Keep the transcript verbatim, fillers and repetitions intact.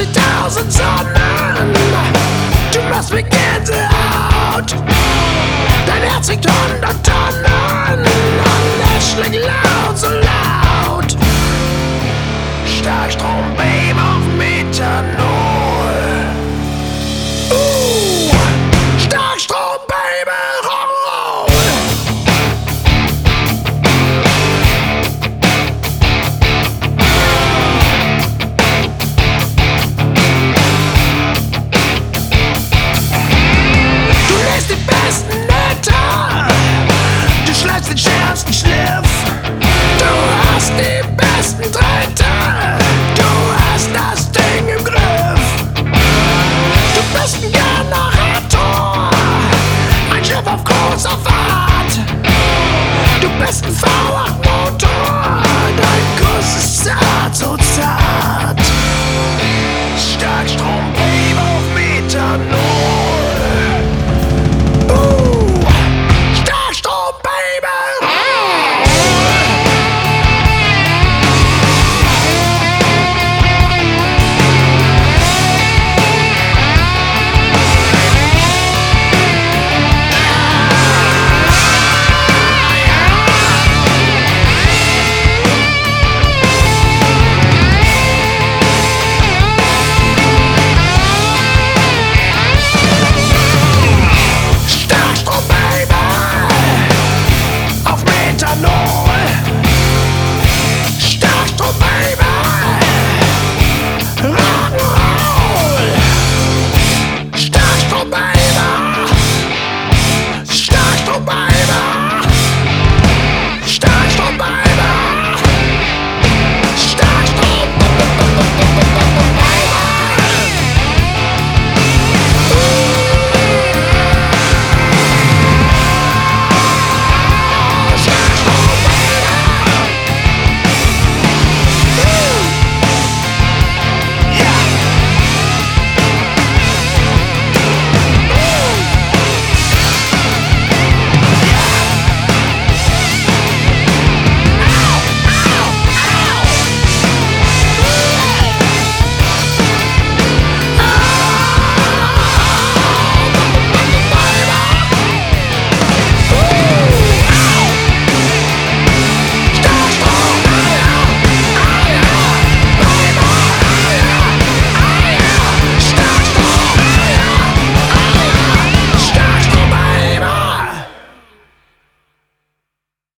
zwanzigtausend Sonnen. Du machst mich Gänsehaut. Dein Herz wiegt hundert Tonnen und es schlägt laut, so laut. Starkstrom, Babe, auf Methanol. Uh, Starkstrom, Baby, Rock'n'Roll. Du lässt die besten Netter, du schleifst den schärfsten Schliff. Du hast die besten Treter, du hast das Ding im Griff. Du bist ein Generator, ein Schiff auf großer Fahrt. Du bist ein V acht Motor, dein Kuss ist zart, so zart. Starkstrom, Babe, auf Methanol.